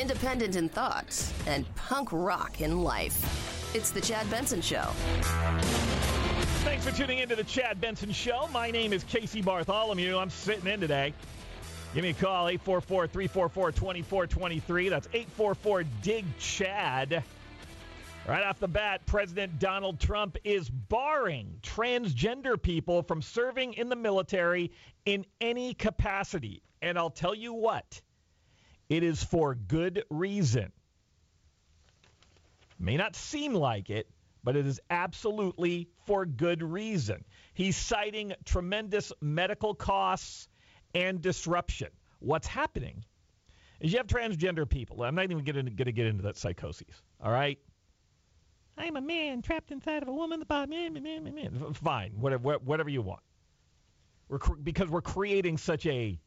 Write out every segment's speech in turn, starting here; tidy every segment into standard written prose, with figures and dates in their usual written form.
independent in thought, and punk rock in life. It's The Chad Benson Show. Thanks for tuning into The Chad Benson Show. My name is Casey Bartholomew. I'm sitting in today. Give me a call, 844-344-2423. That's 844-DIG-CHAD. Right off the bat, President Donald Trump is barring transgender people from serving in the military in any capacity. And I'll tell you what, it is for good reason. May not seem like it, but it is absolutely for good reason. He's citing tremendous medical costs and disruption. What's happening is you have transgender people. I'm not even going to get into that psychosis, all right? I'm a man trapped inside of a woman. Fine, whatever you want. Because we're creating such a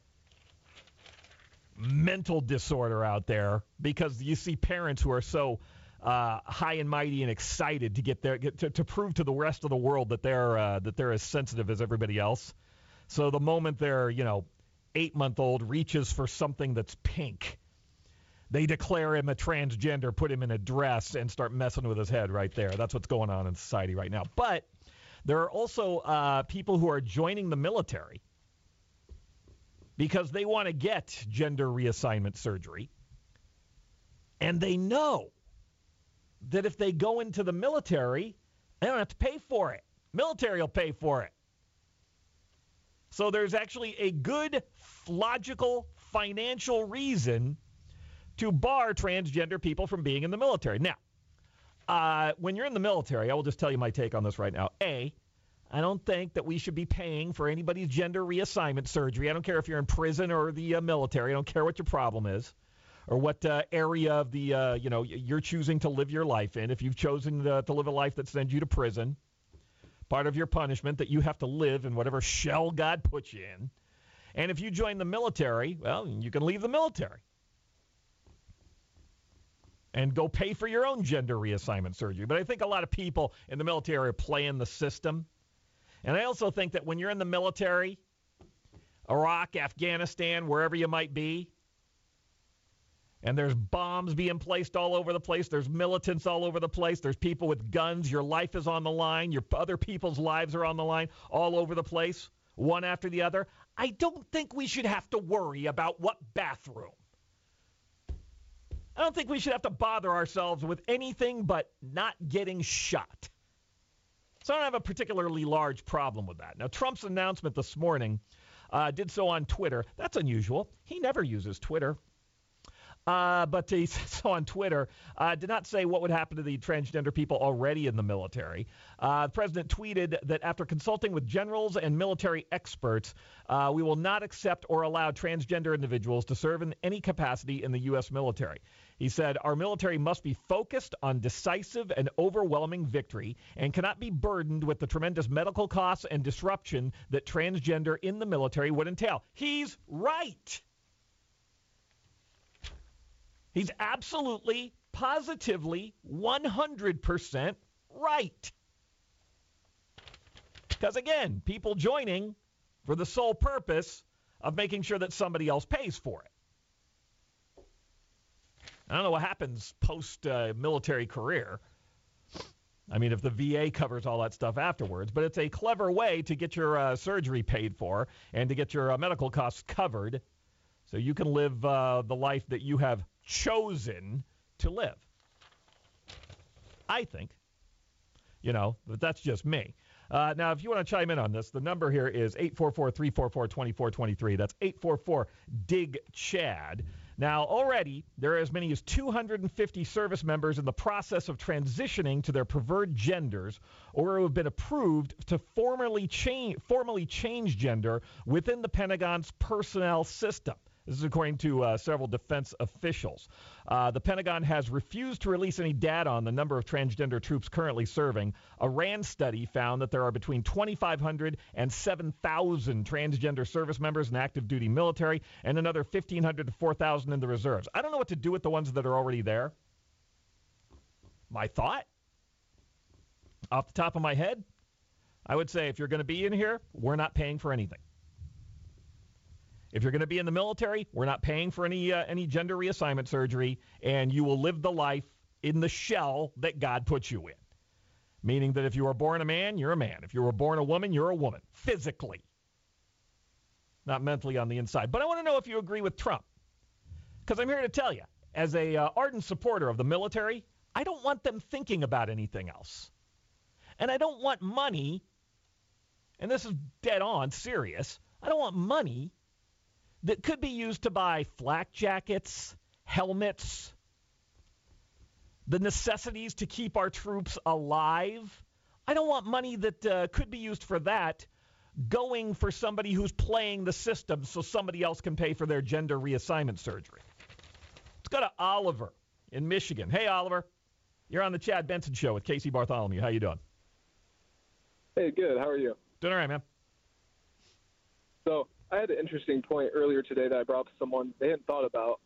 mental disorder out there because you see parents who are so high and mighty and excited to get there to prove to the rest of the world that they're as sensitive as everybody else. So the moment their 8-month-old reaches for something that's pink, they declare him a transgender, put him in a dress, and start messing with his head right there. That's what's going on in society right now. But there are also people who are joining the military because they want to get gender reassignment surgery. And they know that if they go into the military, they don't have to pay for it. Military will pay for it. So there's actually a good, logical, financial reason to bar transgender people from being in the military. Now, when you're in the military, I will just tell you my take on this right now. A, I don't think that we should be paying for anybody's gender reassignment surgery. I don't care if you're in prison or the military. I don't care what your problem is or what area of the, you're choosing to live your life in. If you've chosen to live a life that sends you to prison, part of your punishment that you have to live in whatever shell God puts you in. And if you join the military, well, you can leave the military and go pay for your own gender reassignment surgery. But I think a lot of people in the military are playing the system. And I also think that when you're in the military, Iraq, Afghanistan, wherever you might be, and there's bombs being placed all over the place, there's militants all over the place, there's people with guns, your life is on the line, your other people's lives are on the line all over the place, one after the other, I don't think we should have to worry about what bathroom. I don't think we should have to bother ourselves with anything but not getting shot. So I don't have a particularly large problem with that. Now, Trump's announcement this morning did so on Twitter. That's unusual. He never uses Twitter. But he said on Twitter, did not say what would happen to the transgender people already in the military. The president tweeted that after consulting with generals and military experts, we will not accept or allow transgender individuals to serve in any capacity in the U.S. military. He said, our military must be focused on decisive and overwhelming victory and cannot be burdened with the tremendous medical costs and disruption that transgender in the military would entail. He's right. He's absolutely, positively, 100% right. Because, again, people joining for the sole purpose of making sure that somebody else pays for it. I don't know what happens post-military career. I mean, if the VA covers all that stuff afterwards, but it's a clever way to get your surgery paid for and to get your medical costs covered so you can live the life that you have chosen to live. I think. But that's just me. Now, if you want to chime in on this, the number here is 844-344-2423. That's 844-DIG-CHAD. Now, already, there are as many as 250 service members in the process of transitioning to their preferred genders or who have been approved to formally change gender within the Pentagon's personnel system. This is according to several defense officials. The Pentagon has refused to release any data on the number of transgender troops currently serving. A RAND study found that there are between 2,500 and 7,000 transgender service members in active duty military and another 1,500 to 4,000 in the reserves. I don't know what to do with the ones that are already there. My thought, off the top of my head, I would say if you're going to be in here, we're not paying for anything. If you're going to be in the military, we're not paying for any gender reassignment surgery, and you will live the life in the shell that God puts you in. Meaning that if you were born a man, you're a man. If you were born a woman, you're a woman. Physically. Not mentally on the inside. But I want to know if you agree with Trump. Because I'm here to tell you, as a ardent supporter of the military, I don't want them thinking about anything else. And I don't want money, and this is dead on serious, I don't want money that could be used to buy flak jackets, helmets, the necessities to keep our troops alive. I don't want money that could be used for that going for somebody who's playing the system so somebody else can pay for their gender reassignment surgery. Let's go to Oliver in Michigan. Hey, Oliver. You're on the Chad Benson Show with Casey Bartholomew. How you doing? Hey, good. How are you? Doing all right, man. So I had an interesting point earlier today that I brought up to someone they hadn't thought about,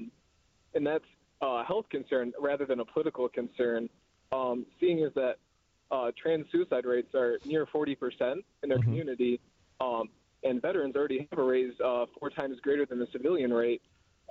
and that's a health concern rather than a political concern, seeing as that trans suicide rates are near 40% in their community, and veterans already have a raise 4 times greater than the civilian rate.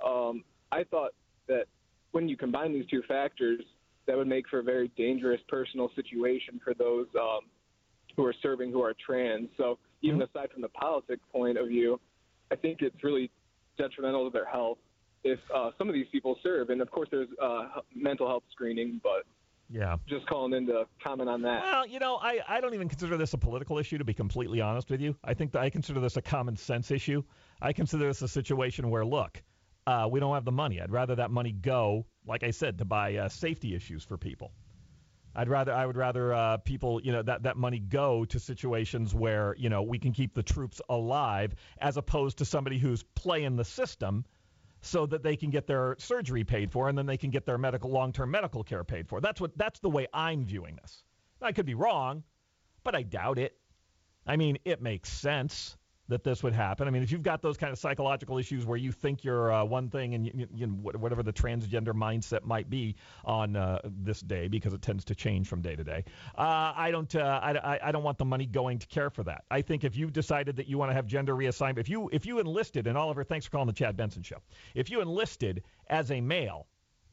I thought that when you combine these two factors, that would make for a very dangerous personal situation for those who are serving, who are trans. So even aside from the politics point of view, I think it's really detrimental to their health if some of these people serve. And, of course, there's mental health screening, but yeah, just calling in to comment on that. Well, you know, I don't even consider this a political issue, to be completely honest with you. I think that I consider this a common sense issue. I consider this a situation where, look, we don't have the money. I'd rather that money go, like I said, to buy safety issues for people. I would rather people, you know, that money go to situations where, you know, we can keep the troops alive as opposed to somebody who's playing the system so that they can get their surgery paid for and then they can get their long-term medical care paid for. That's the way I'm viewing this. I could be wrong, but I doubt it. I mean, it makes sense that this would happen. I mean, if you've got those kind of psychological issues where you think you're one thing and you know, whatever the transgender mindset might be on this day, because it tends to change from day to day, I don't want the money going to care for that. I think if you've decided that you want to have gender reassignment, if you enlisted, and Oliver, thanks for calling the Chad Benson Show. If you enlisted as a male,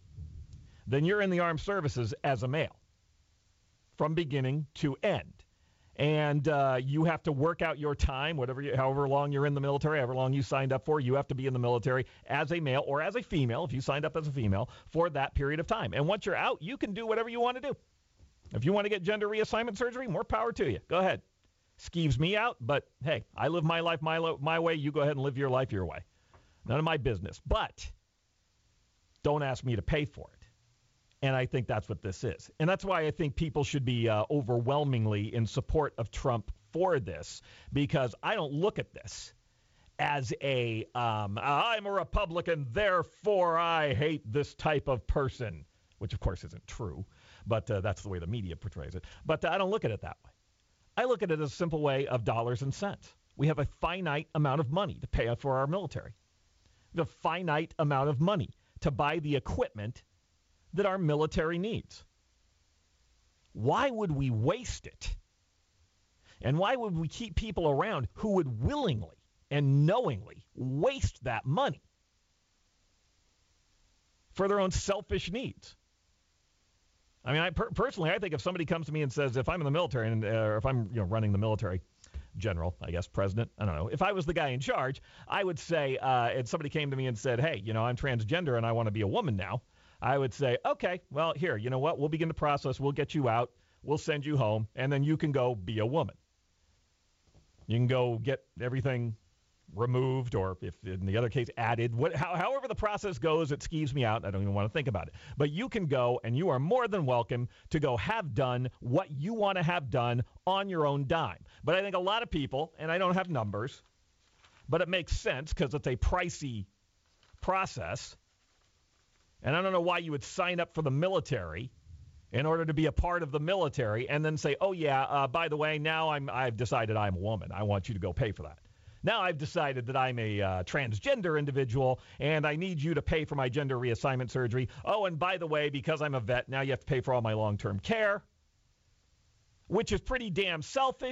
then you're in the armed services as a male from beginning to end. And you have to work out your time, however long you're in the military, however long you signed up for. You have to be in the military as a male or as a female, if you signed up as a female, for that period of time. And once you're out, you can do whatever you want to do. If you want to get gender reassignment surgery, more power to you. Go ahead. Skeeves me out, but hey, I live my life my way. You go ahead and live your life your way. None of my business. But don't ask me to pay for it. And I think that's what this is. And that's why I think people should be overwhelmingly in support of Trump for this, because I don't look at this as I'm a Republican, therefore I hate this type of person, which of course isn't true, but that's the way the media portrays it. But I don't look at it that way. I look at it as a simple way of dollars and cents. We have a finite amount of money to pay for our military. We have a finite amount of money to buy the equipment that our military needs. Why would we waste it? And why would we keep people around who would willingly and knowingly waste that money for their own selfish needs? I mean, personally, I think if somebody comes to me and says, if I'm in the military, or if I'm running the military, general, I guess, president, I don't know. If I was the guy in charge, I would say, and somebody came to me and said, hey, I'm transgender and I want to be a woman now, I would say, okay, well, here, you know what? We'll begin the process. We'll get you out. We'll send you home, and then you can go be a woman. You can go get everything removed, or if in the other case added. However the process goes, it skeeves me out. I don't even want to think about it. But you can go, and you are more than welcome to go have done what you want to have done on your own dime. But I think a lot of people, and I don't have numbers, but it makes sense because it's a pricey process. And I don't know why you would sign up for the military in order to be a part of the military and then say, oh, yeah, by the way, now I've decided I'm a woman. I want you to go pay for that. Now I've decided that I'm a transgender individual, and I need you to pay for my gender reassignment surgery. Oh, and by the way, because I'm a vet, now you have to pay for all my long-term care, which is pretty damn selfish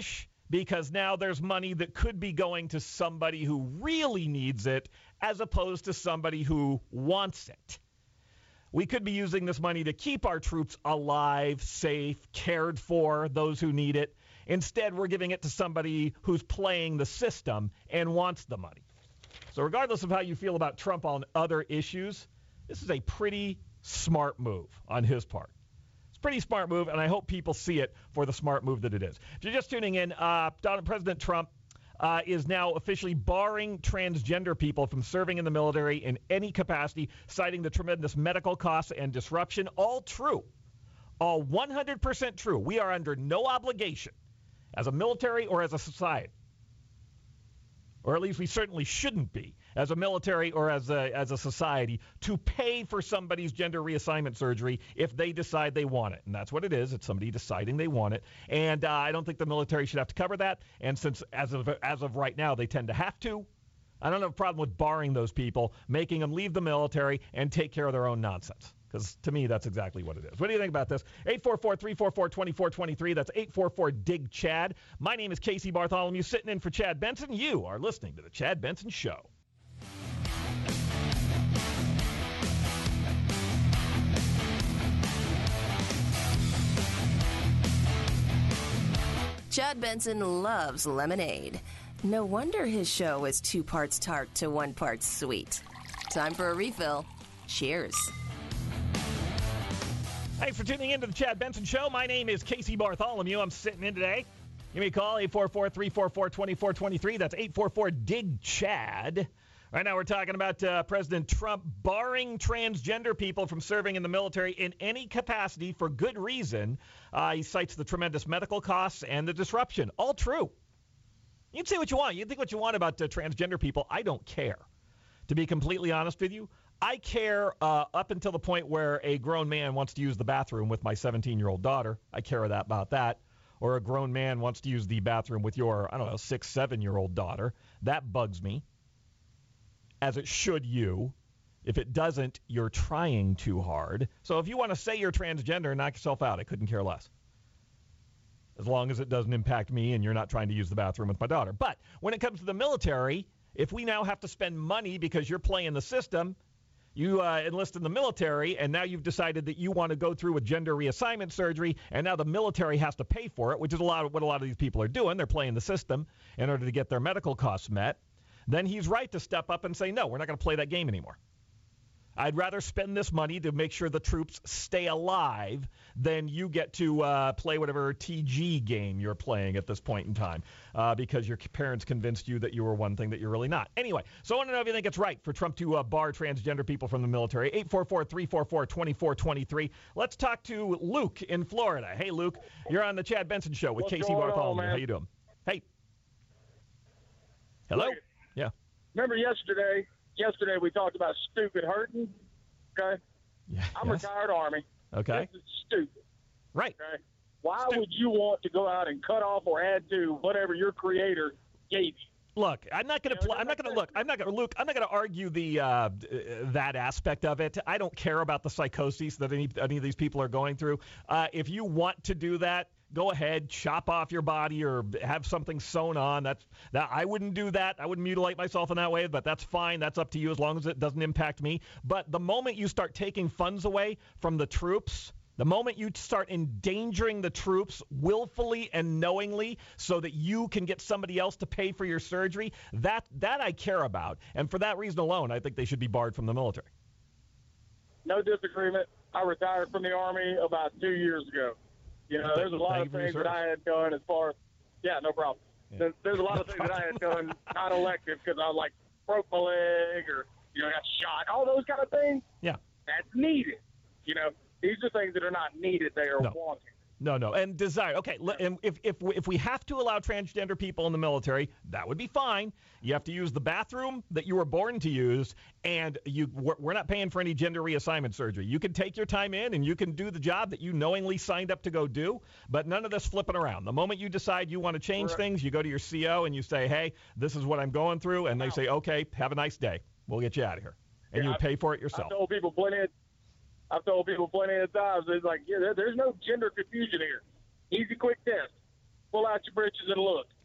because now there's money that could be going to somebody who really needs it as opposed to somebody who wants it. We could be using this money to keep our troops alive, safe, cared for, those who need it. Instead, we're giving it to somebody who's playing the system and wants the money. So regardless of how you feel about Trump on other issues, this is a pretty smart move on his part. It's a pretty smart move, and I hope people see it for the smart move that it is. If you're just tuning in, President Trump is now officially barring transgender people from serving in the military in any capacity, citing the tremendous medical costs and disruption. All true. All 100% true. We are under no obligation as a military or as a society, or at least we certainly shouldn't be as a military or as a society, to pay for somebody's gender reassignment surgery if they decide they want it. And that's what it is. It's somebody deciding they want it. And I don't think the military should have to cover that. And since as of right now they tend to have to, I don't have a problem with barring those people, making them leave the military and take care of their own nonsense. Because to me, that's exactly what it is. What do you think about this? 844-344-2423. That's 844-DIG-CHAD. My name is Casey Bartholomew, sitting in for Chad Benson. You are listening to The Chad Benson Show. Chad Benson loves lemonade. No wonder his show is 2 parts tart to 1 part sweet. Time for a refill. Cheers. Thanks for tuning in to the Chad Benson Show. My name is Casey Bartholomew. I'm sitting in today. Give me a call, 844-344-2423. That's 844-DIG-CHAD. Right now we're talking about President Trump barring transgender people from serving in the military in any capacity for good reason. He cites the tremendous medical costs and the disruption. All true. You can say what you want. You can think what you want about transgender people. I don't care. To be completely honest with you, I care up until the point where a grown man wants to use the bathroom with my 17-year-old daughter. I care about that. Or a grown man wants to use the bathroom with your, 6, 7-year-old daughter. That bugs me, as it should you. If it doesn't, you're trying too hard. So if you want to say you're transgender, knock yourself out. I couldn't care less, as long as it doesn't impact me and you're not trying to use the bathroom with my daughter. But when it comes to the military, if we now have to spend money because you're playing the system, you enlist in the military, and now you've decided that you want to go through with gender reassignment surgery, and now the military has to pay for it, which is what a lot of these people are doing. They're playing the system in order to get their medical costs met. Then he's right to step up and say, no, we're not going to play that game anymore. I'd rather spend this money to make sure the troops stay alive than you get to play whatever TG game you're playing at this point in time because your parents convinced you that you were one thing that you're really not. Anyway, so I want to know if you think it's right for Trump to bar transgender people from the military. 844-344-2423. Let's talk to Luke in Florida. Hey, Luke, you're on the Chad Benson Show with Casey Bartholomew. How you doing? Hey. Hello? Yeah. Remember yesterday we talked about stupid hurting, okay? Yeah. I'm retired Army. Okay. This is stupid. Right. Okay? Why would you want to go out and cut off or add to whatever your creator gave you? Look, I'm not going to argue the that aspect of it. I don't care about the psychoses that any of these people are going through. If you want to do that, go ahead, chop off your body or have something sewn on. That I wouldn't do that. I wouldn't mutilate myself in that way, but that's fine. That's up to you as long as it doesn't impact me. But the moment you start taking funds away from the troops, the moment you start endangering the troops willfully and knowingly so that you can get somebody else to pay for your surgery, that I care about. And for that reason alone, I think they should be barred from the military. No disagreement. I retired from the Army about 2 years ago. You know, there's a lot of things that I had done as far as, no problem. Yeah. There's a lot of things that I had done not elective because I broke my leg or, got shot, all those kind of things. Yeah. That's needed. These are things that are not needed. They are wanted. No. And desire. Okay, and if we have to allow transgender people in the military, that would be fine. You have to use the bathroom that you were born to use, and we're not paying for any gender reassignment surgery. You can take your time in, and you can do the job that you knowingly signed up to go do, but none of this flipping around. The moment you decide you want to change things, you go to your CO and you say, hey, this is what I'm going through, and they say, okay, have a nice day. We'll get you out of here. And you pay for it yourself. I've told people plenty of times, it's like, there's no gender confusion here. Easy, quick test. Pull out your britches and look.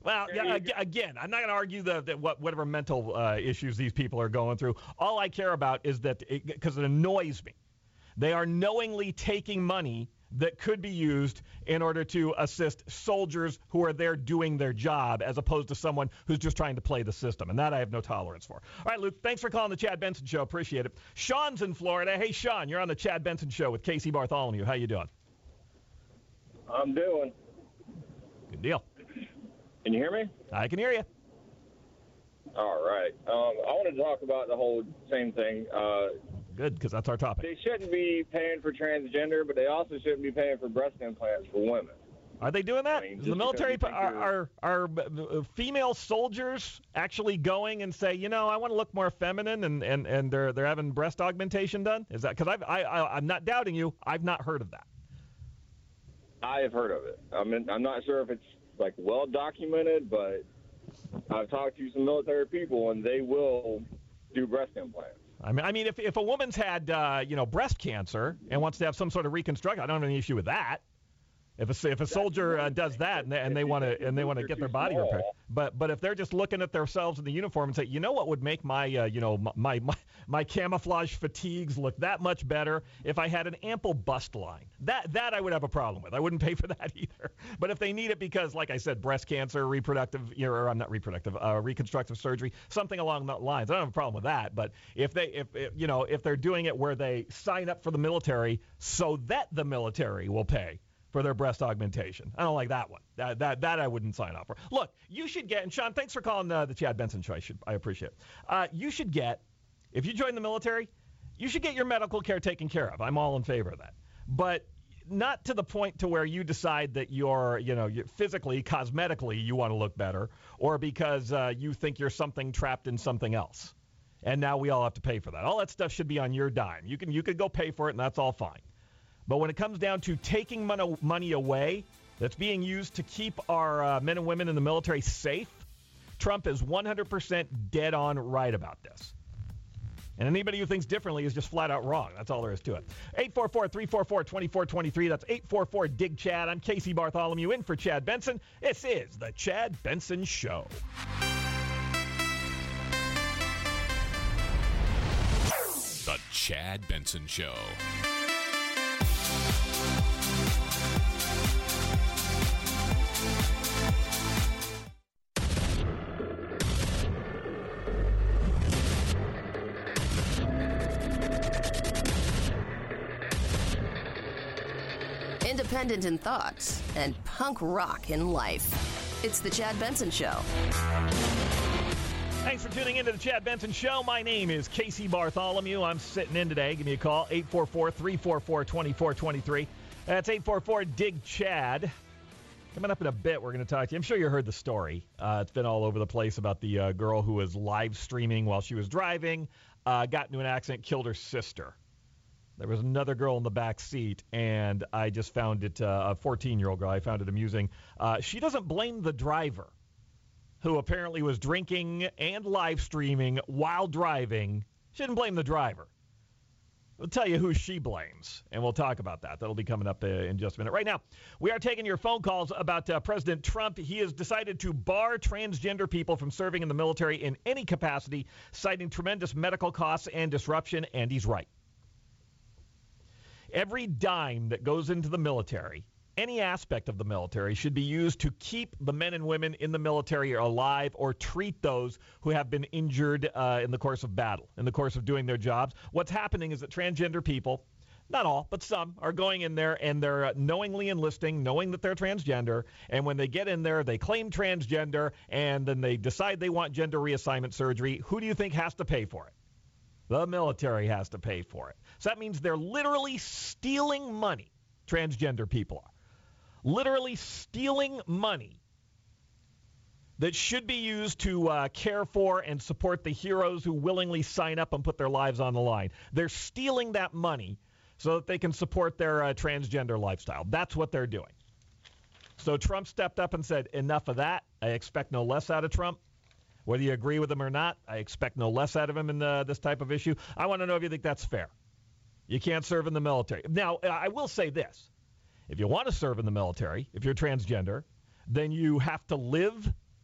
Well, yeah, again, I'm not going to argue whatever mental issues these people are going through. All I care about is that, because it annoys me, they are knowingly taking money that could be used in order to assist soldiers who are there doing their job, as opposed to someone who's just trying to play the system. And that I have no tolerance for. All right, Luke, thanks for calling the Chad Benson Show. Appreciate it. Sean's in Florida. Hey, Sean, you're on the Chad Benson Show with Casey Bartholomew. How you doing? I'm doing. Good deal. Can you hear me? I can hear you. All right. I want to talk about the whole same thing. Good, because that's our topic. They shouldn't be paying for transgender, but they also shouldn't be paying for breast implants for women. Are they doing that? The military, are female soldiers actually going and say, I want to look more feminine, and they're having breast augmentation done? Is that because I'm not doubting you? I've not heard of that. I have heard of it. I'm not sure if it's well documented, but I've talked to some military people, and they will do breast implants. I mean, if a woman's had breast cancer and wants to have some sort of reconstruction, I don't have any issue with that. If a soldier does that and they want to get their body repaired, but if they're just looking at themselves in the uniform and say, what would make my my camouflage fatigues look that much better if I had an ample bust line, that I would have a problem with. I wouldn't pay for that either. But if they need it because, like I said, breast cancer, reconstructive surgery, something along those lines, I don't have a problem with that. But if they're doing it where they sign up for the military so that the military will pay for their breast augmentation, I don't like that one. That I wouldn't sign up for. Look, you should get, and Sean, thanks for calling the Chad Benson Show. I appreciate it. You should get, if you join the military, you should get your medical care taken care of. I'm all in favor of that. But not to the point to where you decide that you're physically, cosmetically, you want to look better, or because you think you're something trapped in something else. And now we all have to pay for that. All that stuff should be on your dime. You could go pay for it, and that's all fine. But when it comes down to taking money away that's being used to keep our men and women in the military safe, Trump is 100% dead on right about this. And anybody who thinks differently is just flat out wrong. That's all there is to it. 844-344-2423. That's 844-DIG-CHAD. I'm Casey Bartholomew in for Chad Benson. This is the Chad Benson Show. The Chad Benson Show. Independent in thoughts and punk rock in life. It's the Chad Benson Show. Thanks for tuning into the Chad Benson Show. My name is Casey Bartholomew. I'm sitting in today. Give me a call, 844-344-2423. That's 844-DIG-CHAD. Coming up in a bit, we're going to talk to you. I'm sure you heard the story. It's been all over the place about the girl who was live streaming while she was driving, got into an accident, killed her sister. There was another girl in the back seat, and I just found it, a 14-year-old girl, I found it amusing. She doesn't blame the driver, who apparently was drinking and live streaming while driving. She didn't blame the driver. We'll tell you who she blames, and we'll talk about that. That'll be coming up in just a minute. Right now, we are taking your phone calls about President Trump. He has decided to bar transgender people from serving in the military in any capacity, citing tremendous medical costs and disruption, and he's right. Every dime that goes into the military, any aspect of the military, should be used to keep the men and women in the military alive or treat those who have been injured in the course of battle, in the course of doing their jobs. What's happening is that transgender people, not all, but some, are going in there and they're knowingly enlisting, knowing that they're transgender, and when they get in there, they claim transgender, and then they decide they want gender reassignment surgery. Who do you think has to pay for it? The military has to pay for it. So that means they're literally stealing money, transgender people are. Literally stealing money that should be used to care for and support the heroes who willingly sign up and put their lives on the line. They're stealing that money so that they can support their transgender lifestyle. That's what they're doing. So Trump stepped up and said, enough of that. I expect no less out of Trump. Whether you agree with him or not, I expect no less out of him in this type of issue. I want to know if you think that's fair. You can't serve in the military. Now, I will say this. If you want to serve in the military, if you're transgender, then you have to live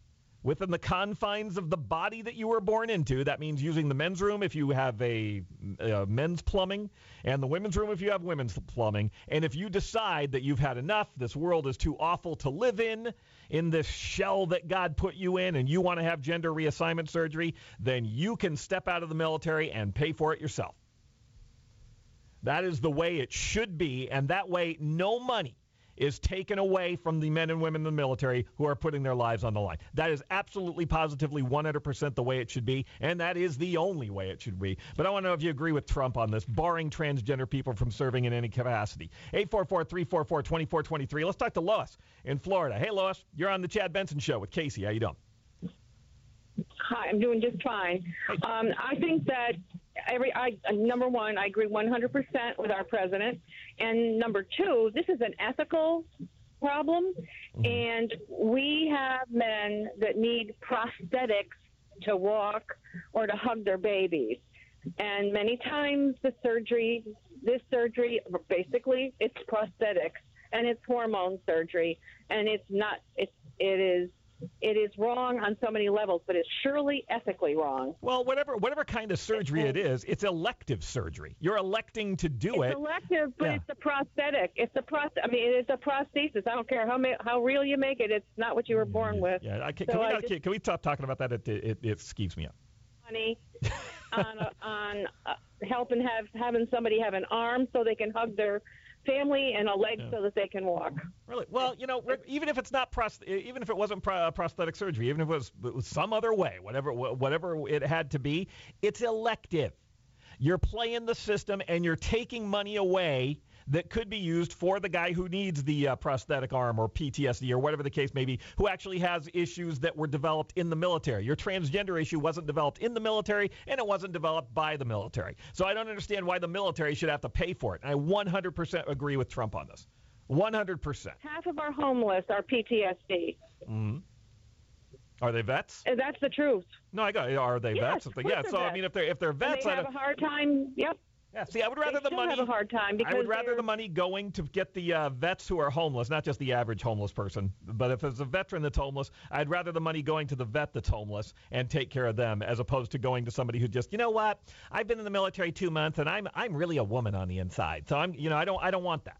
within the confines of the body that you were born into. That means using the men's room if you have a men's plumbing, and the women's room if you have women's plumbing. And if you decide that you've had enough, this world is too awful to live in this shell that God put you in, and you want to have gender reassignment surgery, then you can step out of the military and pay for it yourself. That is the way it should be, and that way no money is taken away from the men and women in the military who are putting their lives on the line. That is absolutely, positively, 100% the way it should be, and that is the only way it should be. But I want to know if you agree with Trump on this, barring transgender people from serving in any capacity. 844-344-2423. Let's talk to Lois in Florida. Hey, Lois, you're on the Chad Benson Show with Casey. How you doing? Hi, I'm doing just fine. I think that number one, I agree 100% with our president. And number two, this is an ethical problem. And we have men that need prosthetics to walk or to hug their babies. And many times this surgery, basically, it's prosthetics and it's hormone surgery. And it is wrong on so many levels, but it's surely ethically wrong. Well, whatever kind of surgery it is, it's elective surgery. You're electing to do it. It's elective, but it's a prosthetic. It's a prosthesis. I don't care how real you make it. It's not what you were born with. Yeah. Can we stop talking about that? It skeeves me up. Money on having somebody have an arm so they can hug their family and a leg so that they can walk. Really? Well, even if it's not even if it wasn't prosthetic surgery, even if it was some other way, whatever it had to be, it's elective. You're playing the system and you're taking money away that could be used for the guy who needs the prosthetic arm or PTSD or whatever the case may be, who actually has issues that were developed in the military. Your transgender issue wasn't developed in the military, and it wasn't developed by the military. So I don't understand why the military should have to pay for it. And I 100% agree with Trump on this. 100%. Half of our homeless are PTSD. Mm-hmm. Are they vets? That's the truth. No, are they vets? Yeah. So vets. I mean, if they're vets, and they have a hard time. Yep. Yeah, see, I would rather the money. Have a hard time because I would rather the money going to get the vets who are homeless, not just the average homeless person. But if it's a veteran that's homeless, I'd rather the money going to the vet that's homeless and take care of them, as opposed to going to somebody who just, you know what, I've been in the military 2 months and I'm really a woman on the inside, so I don't want that.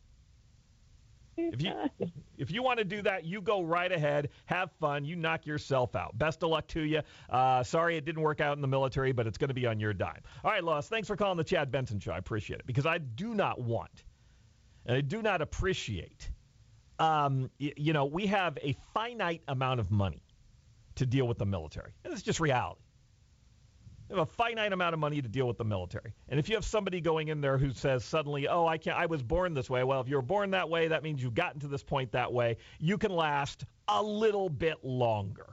If you want to do that, you go right ahead. Have fun. You knock yourself out. Best of luck to you. Sorry it didn't work out in the military, but it's going to be on your dime. All right, Lois, thanks for calling the Chad Benson Show. I appreciate it, because I do not want and I do not appreciate, we have a finite amount of money to deal with the military. And it's just reality. We have a finite amount of money to deal with the military. And if you have somebody going in there who says suddenly, I was born this way. Well, if you were born that way, that means you've gotten to this point that way. You can last a little bit longer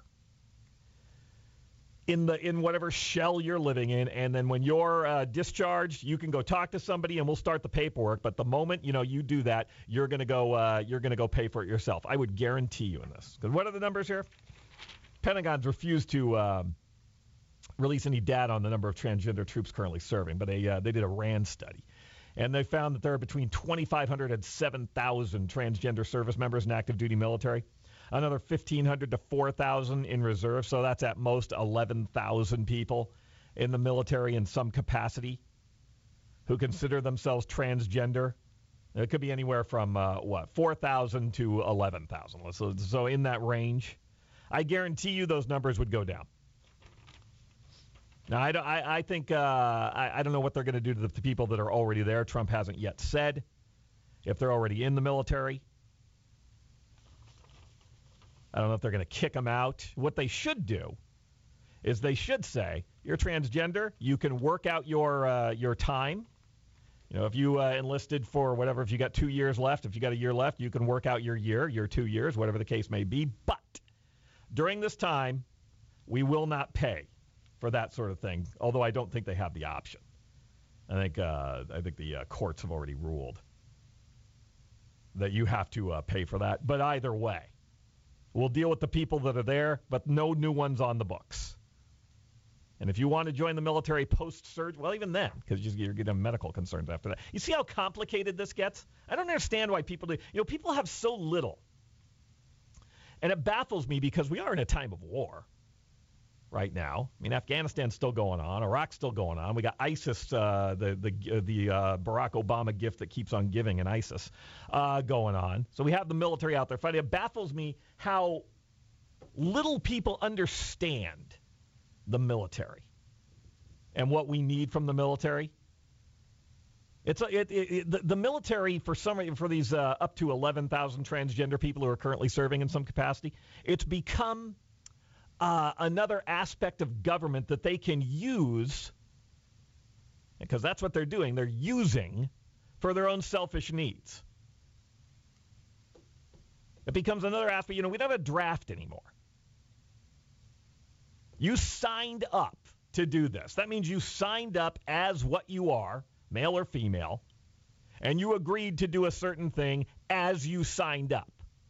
in whatever shell you're living in. And then when you're discharged, you can go talk to somebody and we'll start the paperwork. But the moment, you do that, you're going to go pay for it yourself. I would guarantee you in this. Because what are the numbers here? Pentagon's refused to release any data on the number of transgender troops currently serving, but they did a RAND study, and they found that there are between 2,500 and 7,000 transgender service members in active duty military, another 1,500 to 4,000 in reserve, so that's at most 11,000 people in the military in some capacity who consider themselves transgender. It could be anywhere from 4,000 to 11,000. So in that range, I guarantee you those numbers would go down. Now, I think I don't know what they're going to do to the people that are already there. Trump hasn't yet said if they're already in the military. I don't know if they're going to kick them out. What they should do is they should say, you're transgender, you can work out your time. If you enlisted for whatever, if you got 2 years left, if you got a year left, you can work out your 2 years, whatever the case may be. But during this time, we will not pay for that sort of thing, although I don't think they have the option. I think the courts have already ruled that you have to pay for that. But either way, we'll deal with the people that are there, but no new ones on the books. And if you want to join the military post-surge, well, even then, because you're going to have medical concerns after that. You see how complicated this gets? I don't understand why people do. People have so little. And it baffles me because we are in a time of war. right now. I mean, Afghanistan's still going on. Iraq's still going on. We got ISIS, the Barack Obama gift that keeps on giving in ISIS going on. So we have the military out there fighting. It baffles me how little people understand the military and what we need from the military. The military, for these up to 11,000 transgender people who are currently serving in some capacity, it's become another aspect of government that they can use, because that's what they're doing. They're using for their own selfish needs. It becomes another aspect. We don't have a draft anymore. You signed up to do this. That means you signed up as what you are, male or female, and you agreed to do a certain thing as you signed up.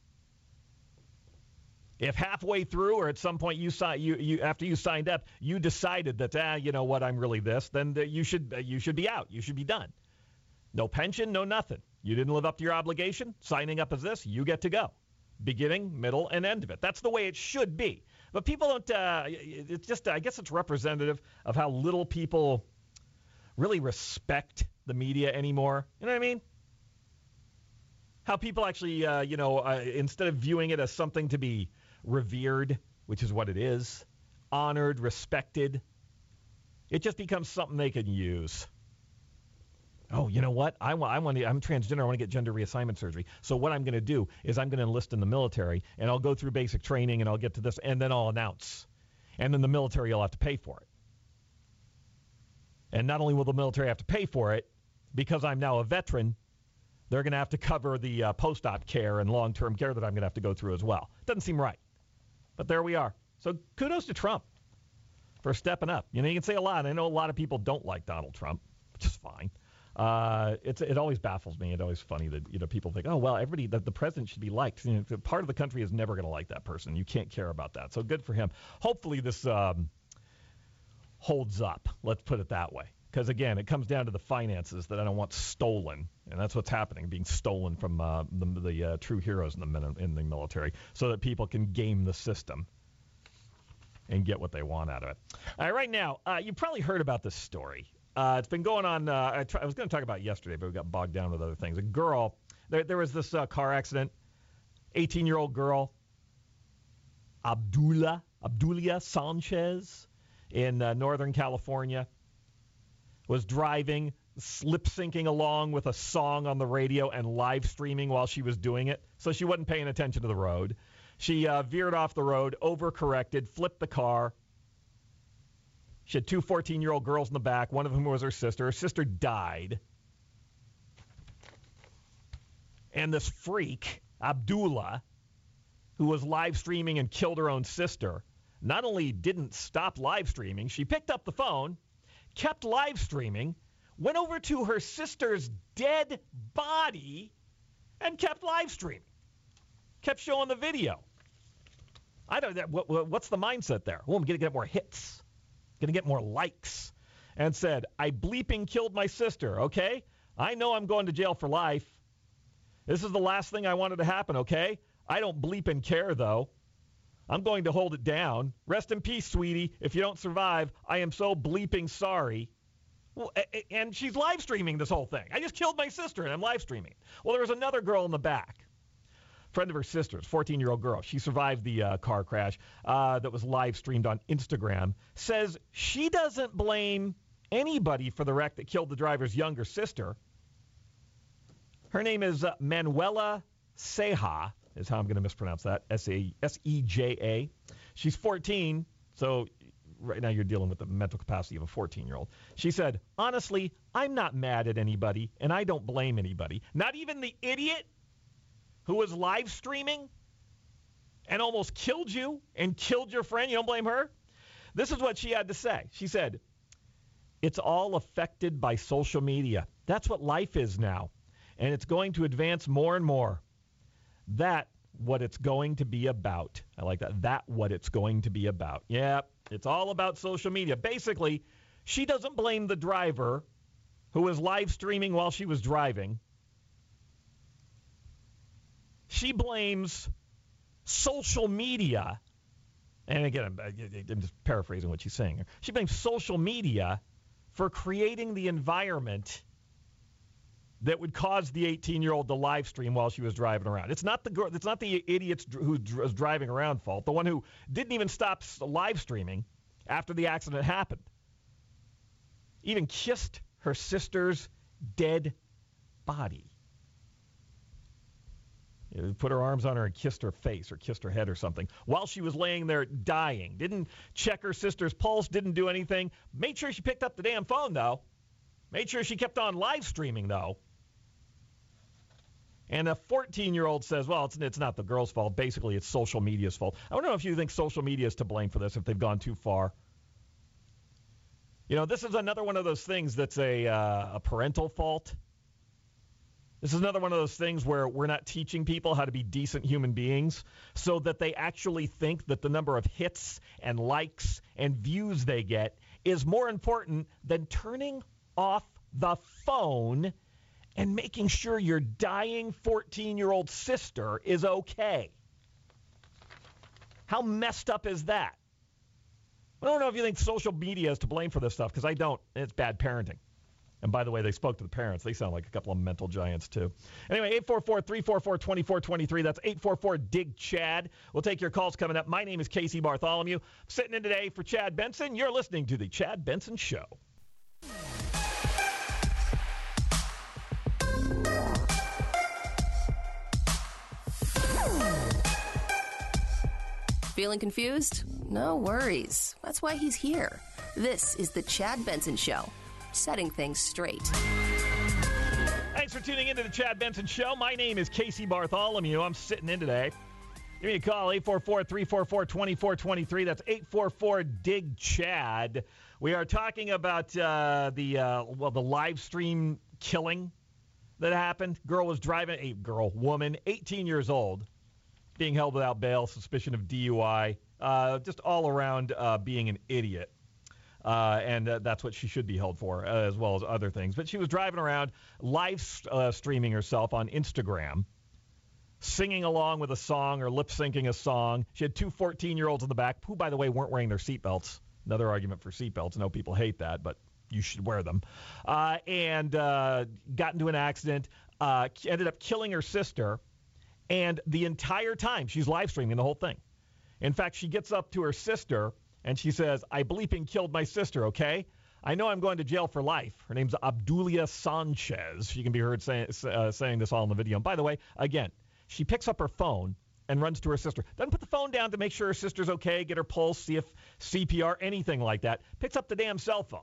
If halfway through or at some point after you signed up, you decided that, you know what, I'm really this, then you should be out. You should be done. No pension, no nothing. You didn't live up to your obligation. Signing up as this, you get to go. Beginning, middle, and end of it. That's the way it should be. But people don't, it's just, I guess it's representative of how little people really respect the media anymore. You know what I mean? How people actually, instead of viewing it as something to be revered, which is what it is, honored, respected, it just becomes something they can use. Oh, you know what? I'm transgender. I want to get gender reassignment surgery. So what I'm going to do is I'm going to enlist in the military, and I'll go through basic training, and I'll get to this, and then I'll announce. And then the military will have to pay for it. And not only will the military have to pay for it, because I'm now a veteran, they're going to have to cover the post-op care and long-term care that I'm going to have to go through as well. Doesn't seem right. But there we are. So kudos to Trump for stepping up. You can say a lot. I know a lot of people don't like Donald Trump, which is fine. It always baffles me. It's always funny that people think, oh, well, everybody, the president should be liked. Part of the country is never going to like that person. You can't care about that. So good for him. Hopefully this holds up. Let's put it that way. Because, again, it comes down to the finances that I don't want stolen. And that's what's happening, being stolen from the true heroes in the military so that people can game the system and get what they want out of it. All right, right now, you probably heard about this story. It's been going on. I was going to talk about it yesterday, but we got bogged down with other things. A girl, there was this car accident, 18-year-old girl, Abdulia Sanchez in Northern California, was driving, lip-syncing along with a song on the radio and live streaming while she was doing it. So she wasn't paying attention to the road. She veered off the road, overcorrected, flipped the car. She had two 14-year-old girls in the back, one of whom was her sister. Her sister died. And this freak, Abdullah, who was live streaming and killed her own sister, not only didn't stop live streaming, she picked up the phone, kept live streaming, went over to her sister's dead body, and kept live streaming. Kept showing the video. I don't know, what's the mindset there? Oh, I'm going to get more hits. Going to get more likes. And said, I bleeping killed my sister, okay? I know I'm going to jail for life. This is the last thing I wanted to happen, okay? I don't bleeping care, though. I'm going to hold it down. Rest in peace, sweetie. If you don't survive, I am so bleeping sorry. Well, and she's live streaming this whole thing. I just killed my sister, and I'm live streaming. Well, there was another girl in the back. Friend of her sister's, 14-year-old girl. She survived the car crash that was live streamed on Instagram. Says she doesn't blame anybody for the wreck that killed the driver's younger sister. Her name is Manuela Seja, is how I'm going to mispronounce that, S-E-J-A. She's 14, so right now you're dealing with the mental capacity of a 14-year-old. She said, honestly, I'm not mad at anybody, and I don't blame anybody. Not even the idiot who was live streaming and almost killed you and killed your friend. You don't blame her? This is what she had to say. She said, it's all affected by social media. That's what life is now. And it's going to advance more and more. That what it's going to be about. I like that. That what it's going to be about. Yeah, it's all about social media. Basically, she doesn't blame the driver who was live streaming while she was driving. She blames social media And again, I'm just paraphrasing what she's saying. She blames social media for creating the environment that would cause the 18-year-old to live stream while she was driving around. It's not the girl. It's not the idiots who was driving around fault. The one who didn't even stop live streaming after the accident happened. Even kissed her sister's dead body. Put her arms on her and kissed her face or kissed her head or something while she was laying there dying. Didn't check her sister's pulse, didn't do anything. Made sure she picked up the damn phone, though. Made sure she kept on live streaming, though. And a 14-year-old says, well, it's not the girl's fault. Basically, it's social media's fault. I don't know if you think social media is to blame for this, if they've gone too far. You know, this is another one of those things that's a parental fault. This is another one of those things where we're not teaching people how to be decent human beings so that they actually think that the number of hits and likes and views they get is more important than turning off the phone and making sure your dying 14-year-old sister is okay. How messed up is that? I don't know if you think social media is to blame for this stuff, because I don't. It's bad parenting. And by the way, they spoke to the parents. They sound like a couple of mental giants, too. Anyway, 844-344-2423. That's 844-DIG-CHAD. We'll take your calls coming up. My name is Casey Bartholomew. Sitting in today for Chad Benson. You're listening to The Chad Benson Show. Feeling confused? No worries. That's why he's here. This is The Chad Benson Show, setting things straight. Thanks for tuning into The Chad Benson Show. My name is Casey Bartholomew. I'm sitting in today. Give me a call, 844-344-2423. That's 844-DIG-CHAD. We are talking about the live stream killing that happened. Woman, 18 years old, being held without bail, suspicion of DUI, just all around being an idiot. And that's what she should be held for, as well as other things. But she was driving around, live streaming herself on Instagram, singing along with a song or lip-syncing a song. She had two 14-year-olds in the back, who, by the way, weren't wearing their seatbelts. Another argument for seatbelts. I know people hate that, but you should wear them. And got into an accident, ended up killing her sister. And the entire time, she's live streaming the whole thing. In fact, she gets up to her sister, and she says, I bleeping killed my sister, okay? I know I'm going to jail for life. Her name's Abdulia Sanchez. She can be heard saying this all in the video. And by the way, again, she picks up her phone and runs to her sister. Doesn't put the phone down to make sure her sister's okay, get her pulse, see if CPR, anything like that. Picks up the damn cell phone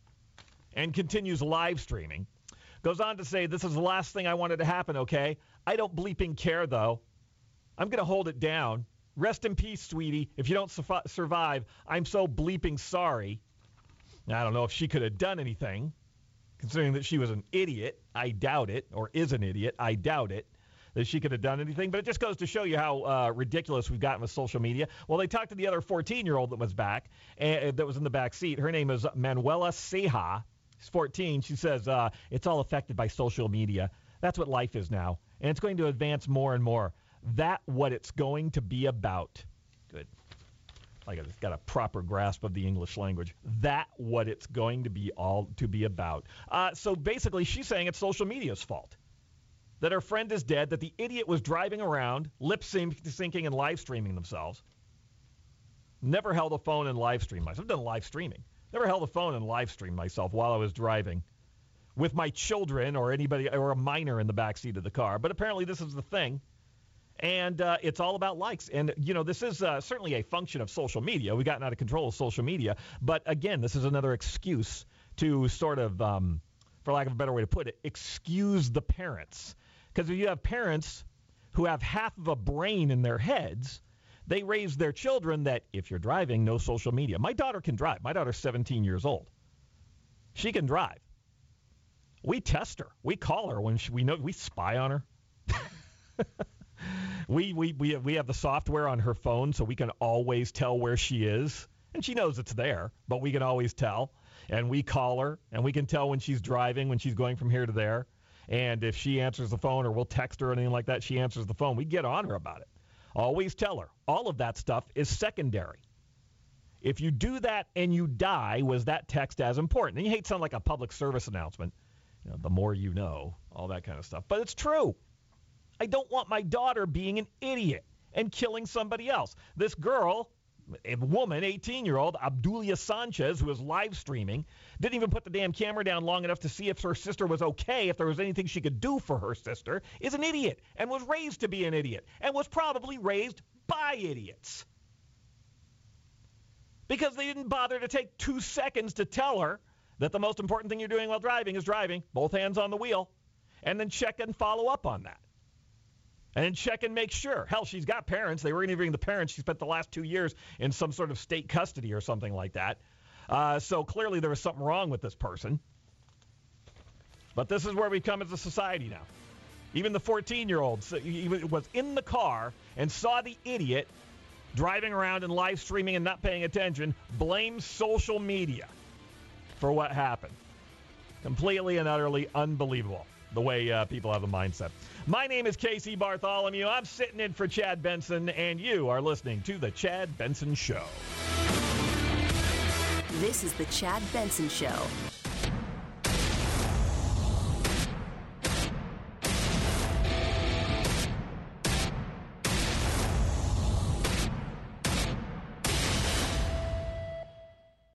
and continues live streaming. Goes on to say, this is the last thing I wanted to happen, okay? I don't bleeping care, though. I'm going to hold it down. Rest in peace, sweetie. If you don't survive, I'm so bleeping sorry. Now, I don't know if she could have done anything, considering that she was an idiot. I doubt it. Or is an idiot. I doubt it, that she could have done anything. But it just goes to show you how ridiculous we've gotten with social media. Well, they talked to the other 14-year-old that was back, that was in the back seat. Her name is Manuela Ceja. She's 14. She says, it's all affected by social media. That's what life is now. And it's going to advance more and more. That's what it's going to be about. Good. Like I've got a proper grasp of the English language. That's what it's going to be about. So basically, she's saying it's social media's fault. That her friend is dead, that the idiot was driving around, lip-syncing and live streaming themselves. Never held a phone and live streamed myself. I've done live streaming. Never held a phone and live streamed myself while I was driving with my children or anybody or a minor in the backseat of the car. But apparently this is the thing. And it's all about likes. And, you know, this is certainly a function of social media. We've gotten out of control of social media. But, again, this is another excuse to sort of, for lack of a better way to put it, excuse the parents. Because if you have parents who have half of a brain in their heads, they raise their children that if you're driving, no social media. My daughter can drive. My daughter's 17 years old. She can drive. We test her. We call her when we spy on her. We have the software on her phone so we can always tell where she is. And she knows it's there, but we can always tell. And we call her, and we can tell when she's driving, when she's going from here to there. And if she answers the phone or we'll text her or anything like that, she answers the phone. We get on her about it. Always tell her. All of that stuff is secondary. If you do that and you die, was that text as important? And you hate to sound like a public service announcement. You know, the more you know, all that kind of stuff. But it's true. I don't want my daughter being an idiot and killing somebody else. This girl, a woman, 18-year-old, Abdulia Sanchez, who was live streaming, didn't even put the damn camera down long enough to see if her sister was okay, if there was anything she could do for her sister, is an idiot and was raised to be an idiot and was probably raised by idiots. Because they didn't bother to take 2 seconds to tell her that the most important thing you're doing while driving is driving, both hands on the wheel, and then check and follow up on that. And then check and make sure. Hell, she's got parents. They were interviewing the parents. She spent the last 2 years in some sort of state custody or something like that. So clearly there was something wrong with this person. But this is where we come as a society now. Even the 14-year-old was in the car and saw the idiot driving around and live streaming and not paying attention, blames social media for what happened. Completely and utterly unbelievable the way people have a mindset. My name is Casey Bartholomew. I'm sitting in for Chad Benson, and you are listening to The Chad Benson Show. This is The Chad Benson Show.